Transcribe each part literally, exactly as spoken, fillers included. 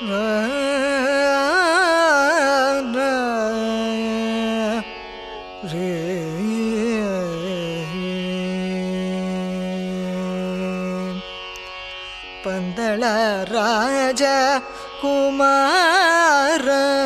ಪಂದಳ ರಾಜ ಕುಮಾರ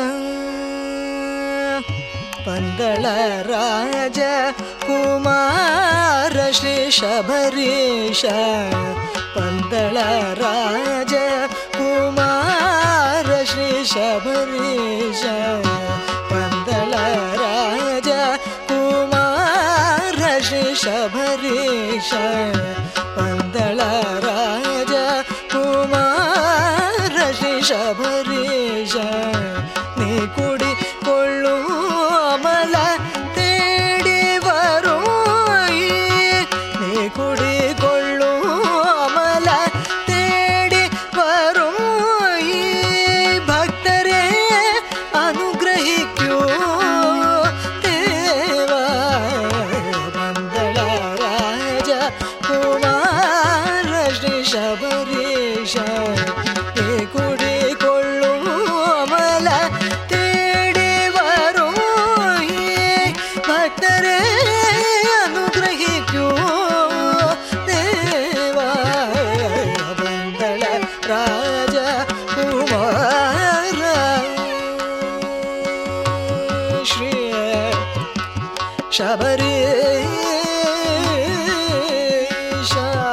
ಪಂದಳ ರಾಜ ಕುಮಾರ ಶ್ರೀ ಶಬರೀಶ ಪಂದಳ ರಾಜ ಕುಮಾರ ಶ್ರೀ ಶಬರೀಶ ಪಂದಳ ರಾಜ ಕುಮಾರ ಶ್ರೀ ಶಬರೀಶ ಪಂದಳ ರಾಜ ಕುಮಾರ ಶ್ರೀ ಶಬರೀಶ ನೀ ಕುಡಿ ಕೊಳ್ಳು ಅಮಲ ತೇಡಿ ಬರೋ ನೀ ಕುಡಿ ಕೊಳ್ಳು ಅಮಲ ತೇಡಿ ಬರೋ ಭಕ್ತರೇ ಅನುಗ್ರಹಿಕ್ಯೋ ದೇವ ಪಂದಳ ರಾಜ ಕುಮಾರ ಶ್ರೀ ಶಬರೀಶ ನೀ ಕುಡಿ ಕೊಳ್ಳು ಅಮಲ ತೇಡಿ ಬರೋ ಭಕ್ತರೇ ಅನುಗ್ರಹಿಕ್ಯೋ ದೇವ ಪಂದಳ ರಾಜ ಕುಮಾರ ಶ್ರೀ ಶಬರೀಶ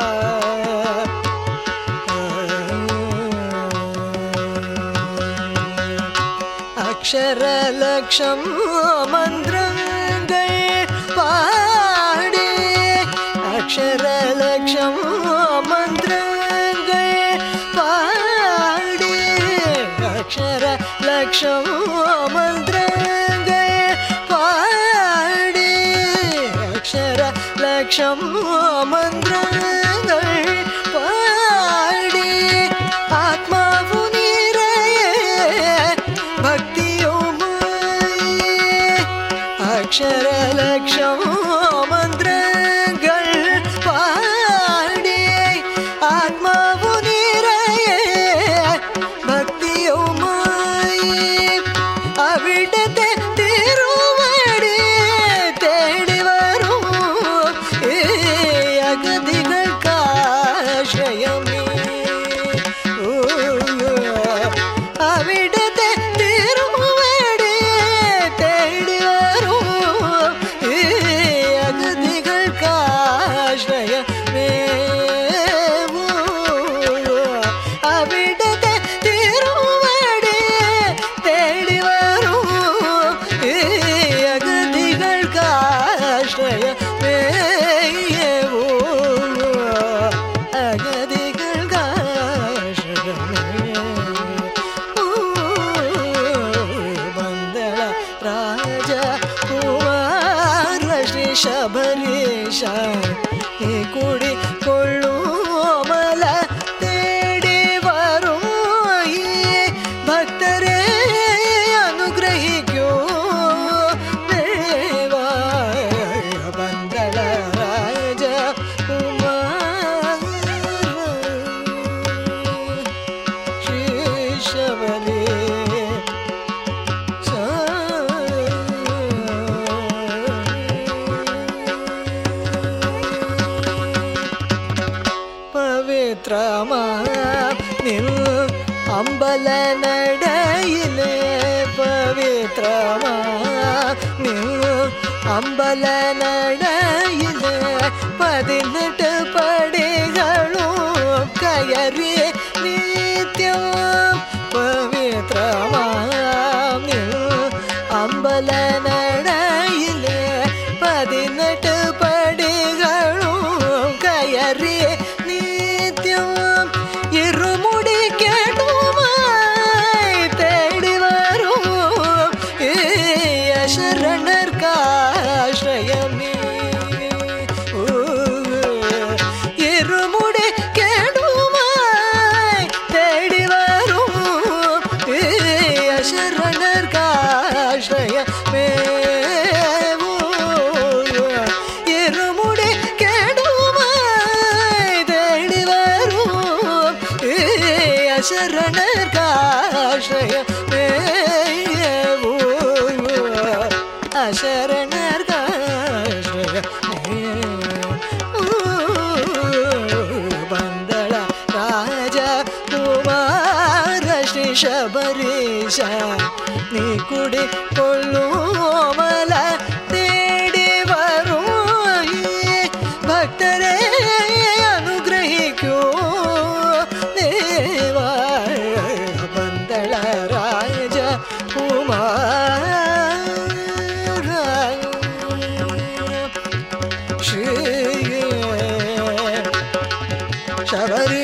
ಅಕ್ಷರ ಲಕ್ಷಂ ಮಂತ್ರங்கள் பாடி அக்ஷர லட்சம் மந்திரங்கள் பாடி அக்ஷர லட்சம் மந்திரங்கள் பாடி அக்ஷர லட்சம் மந்திரங்கள் பாடி ஆத்மாவு நீரையே பக்தியோமாயே அக்ஷர லட்சம் மந்திரங்கள் பாடி ஆத்மாவு நீரையே பக்தியோமாயே அவிடத்தை திருவடி தேடி வரும் அகதிகள் காஷயமே அவிடத்தை திருவடி தேடி வரும் அகதிகள் காஷயமே அவிடத்தை திருவடி தேடி வரும் அகதிகள் காஷயமே அகதிகள் காஷயமே பந்தள ராஜ ಕುಮಾರ ಶ್ರೀ ಶಬರೀಶ ನೀ ಕುಡಿ ಕೊಳ್ಳು ಅಮಲ ತೇಡಿ ಬರೋ ಭಕ್ತರೇ ಅನುಗ್ರಹಿಕ್ಯೋ ದೇವ ಪಂದಳ ರಾಜ ಕುಮಾರ ಶ್ರೀ ಶಬರೀಶ ಪವಿತ್ರಮ ನಿಲ್ ಅಂಬಲ ನಡೆಯಿಲೆ ಪವಿತ್ರಮ ನಿಲ್ ಅಂಬಲ ನಡೆಯಿಲೆ ಪದಿನೆಟ್ಟು ಪಡಿಗಳು ಕಯರಿ ನಿತ್ಯ ಪವಿತ್ರಮ ನಿಲ್ ಅಂಬಲ ನಡೆಯಿಲೆ ಪದಿನೆಟ್ಟು ಪಡಿಗಳು ಕಯರಿ நித்தியம் இருமுடி கேட்டுமாய் தேடி வரும் சரணர் காஷயமே இருமுடி கேட்டுமாய் தேடி வரும் சரணர் காஷயமே இருமுடி கேடுமாய் தேடி வரும் சரணர் ஆசிரயமே அசரணர்காசிரயமே பந்தள ராஜ குமார ஸ்ரீ ಶಬರೀಶ நீ குடி கொள்ளுமல தேடி வரும் பக்தரே அனுகிரகிக்கோ தேவா பந்தள ராஜ குமார ஸ்ரீ ಶಬರಿ